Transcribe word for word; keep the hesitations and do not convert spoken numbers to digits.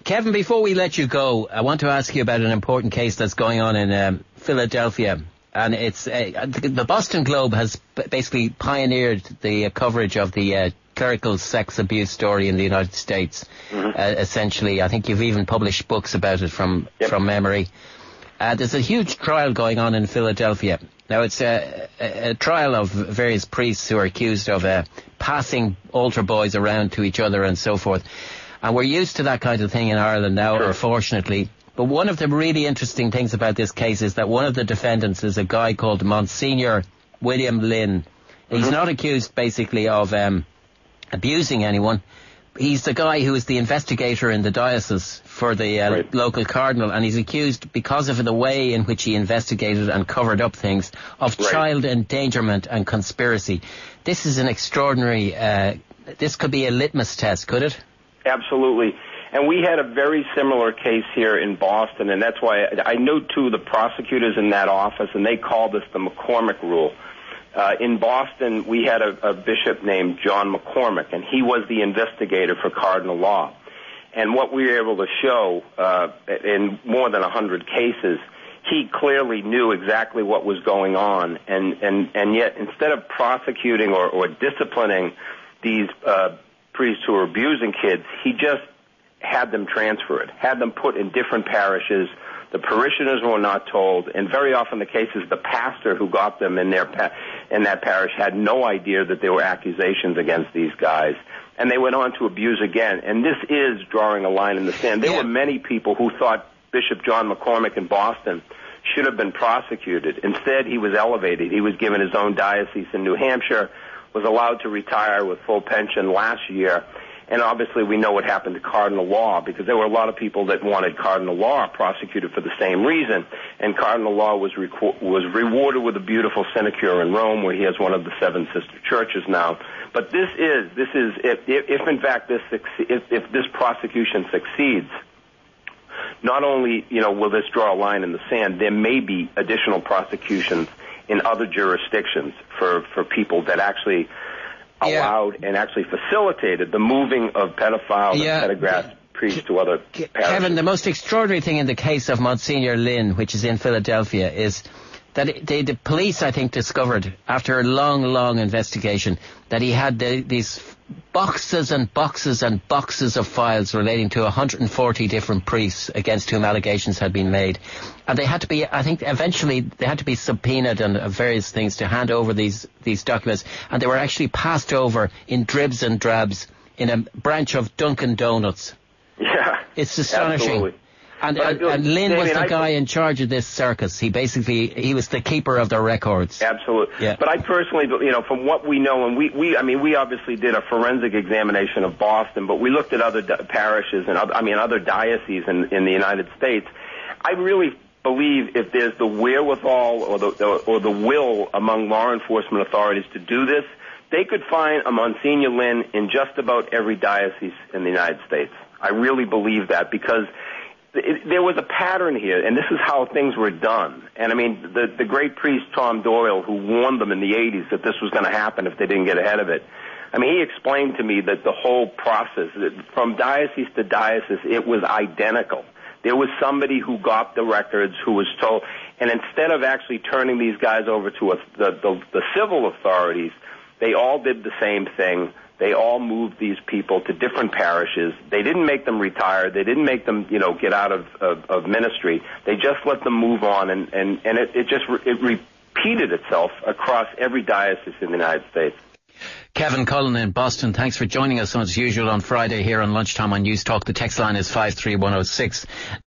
Kevin, before we let you go, I want to ask you about an important case that's going on in um, Philadelphia. And it's uh, the Boston Globe has basically pioneered the uh, coverage of the uh, clerical sex abuse story in the United States. Mm-hmm. Uh, essentially, I think you've even published books about it from yep. from memory. Uh, there's a huge trial going on in Philadelphia. Now, it's a, a, a trial of various priests who are accused of uh, passing altar boys around to each other and so forth. And we're used to that kind of thing in Ireland now, sure. unfortunately. But one of the really interesting things about this case is that one of the defendants is a guy called Monsignor William Lynn. He's mm-hmm. not accused, basically, of um, abusing anyone. He's the guy who is the investigator in the diocese for the uh, right. local cardinal, and he's accused, because of the way in which he investigated and covered up things, of right. child endangerment and conspiracy. This is an extraordinary... Uh, this could be a litmus test, could it? Absolutely. And we had a very similar case here in Boston, and that's why I, I know two of the prosecutors in that office, and they called this the McCormick Rule. Uh, in Boston, we had a, a bishop named John McCormick, and he was the investigator for Cardinal Law. And what we were able to show uh, in more than one hundred cases, he clearly knew exactly what was going on, and, and, and yet instead of prosecuting or, or disciplining these uh, priests who were abusing kids, he just had them transfer it, had them put in different parishes. The parishioners were not told, and very often the case is the pastor who got them in their pa- in that parish had no idea that there were accusations against these guys, and they went on to abuse again. And this is drawing a line in the sand. There yeah. were many people who thought Bishop John McCormick in Boston should have been prosecuted. Instead, he was elevated. He was given his own diocese in New Hampshire, was allowed to retire with full pension last year. And obviously we know what happened to Cardinal Law, because there were a lot of people that wanted Cardinal Law prosecuted for the same reason. And Cardinal Law was reco- was rewarded with a beautiful sinecure in Rome, where he has one of the seven sister churches now. But this is, this is, if, if, if in fact this, if, if this prosecution succeeds, not only, you know, will this draw a line in the sand, there may be additional prosecutions in other jurisdictions for, for people that actually allowed yeah. and actually facilitated the moving of pedophiles yeah. and pedographs priests to other parishes. Kevin, the most extraordinary thing in the case of Monsignor Lynn, which is in Philadelphia, is that it, they, the police, I think, discovered after a long, long investigation that he had the, these boxes and boxes and boxes of files relating to one hundred forty different priests against whom allegations had been made. And they had to be, I think, eventually they had to be subpoenaed and various things to hand over these, these documents. And they were actually passed over in dribs and drabs in a branch of Dunkin' Donuts. Yeah. It's astonishing. Absolutely. And, and, and Lynn Damien, was the I, guy in charge of this circus. He basically, he was the keeper of the records. Absolutely. Yeah. But I personally, you know, from what we know, and we, we, I mean, we obviously did a forensic examination of Boston, but we looked at other di- parishes and, other, I mean, other dioceses in, in the United States. I really believe if there's the wherewithal or the, or the will among law enforcement authorities to do this, they could find a Monsignor Lynn in just about every diocese in the United States. I really believe that, because It, there was a pattern here, and this is how things were done. And I mean, the, the great priest Tom Doyle, who warned them in the eighties that this was going to happen if they didn't get ahead of it, I mean, he explained to me that the whole process, that from diocese to diocese, it was identical. There was somebody who got the records, who was told, and instead of actually turning these guys over to a, the, the, the civil authorities, they all did the same thing. They all moved these people to different parishes. They didn't make them retire. They didn't make them, you know, get out of, of, of ministry. They just let them move on, and, and, and it, it just re- it repeated itself across every diocese in the United States. Kevin Cullen in Boston, thanks for joining us as usual on Friday here on Lunchtime on News Talk. The text line is five three one oh six.